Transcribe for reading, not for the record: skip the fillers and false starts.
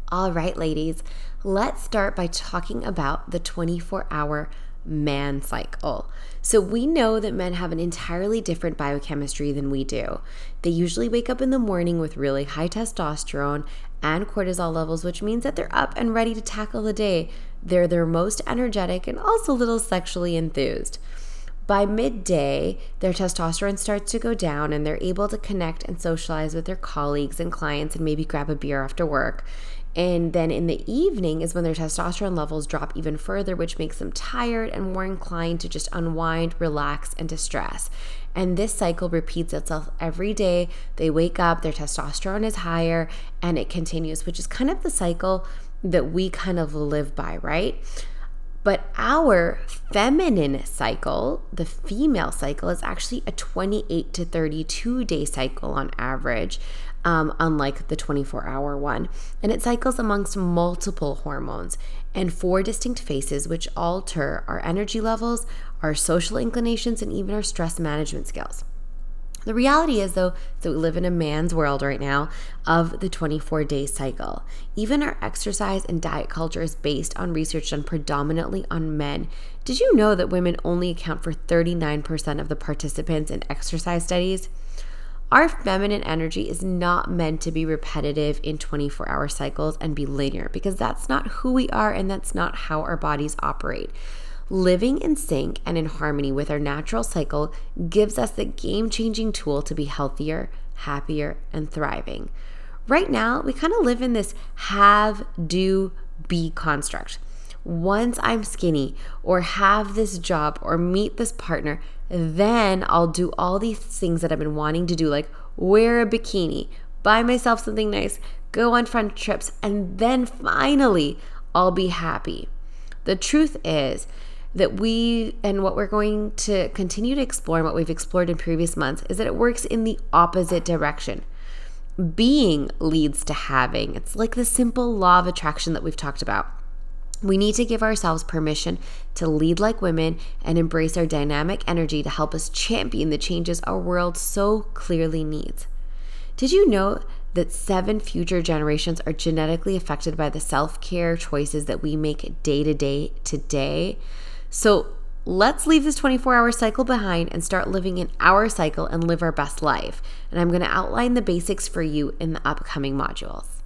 All right, ladies, let's start by talking about the 24-hour man cycle. So we know that men have an entirely different biochemistry than we do. They usually wake up in the morning with really high testosterone and cortisol levels, which means that they're up and ready to tackle the day. They're their most energetic and also a little sexually enthused. By midday, their testosterone starts to go down and they're able to connect and socialize with their colleagues and clients and maybe grab a beer after work. And then in the evening is when their testosterone levels drop even further, which makes them tired and more inclined to just unwind, relax, and distress. And this cycle repeats itself every day. They wake up, their testosterone is higher, and it continues, which is kind of the cycle that we kind of live by, right? But our feminine cycle, the female cycle, is actually a 28 to 32 day cycle on average, unlike the 24-hour one. And it cycles amongst multiple hormones and 4 distinct phases, which alter our energy levels, our social inclinations, and even our stress management skills. The reality is, though, that we live in a man's world right now of the 24-day cycle. Even our exercise and diet culture is based on research done predominantly on men. Did you know that women only account for 39% of the participants in exercise studies? Our feminine energy is not meant to be repetitive in 24-hour cycles and be linear, because that's not who we are and that's not how our bodies operate. Living in sync and in harmony with our natural cycle gives us the game-changing tool to be healthier, happier, and thriving. Right now, we kind of live in this have, do, be construct. Once I'm skinny or have this job or meet this partner, then I'll do all these things that I've been wanting to do, like wear a bikini, buy myself something nice, go on fun trips, and then finally I'll be happy. The truth is that what we're going to continue to explore and what we've explored in previous months is that it works in the opposite direction. Being leads to having. It's like the simple law of attraction that we've talked about. We need to give ourselves permission to lead like women and embrace our dynamic energy to help us champion the changes our world so clearly needs. Did you know that 7 future generations are genetically affected by the self-care choices that we make day to day today? So let's leave this 24-hour cycle behind and start living in our cycle and live our best life. And I'm going to outline the basics for you in the upcoming modules.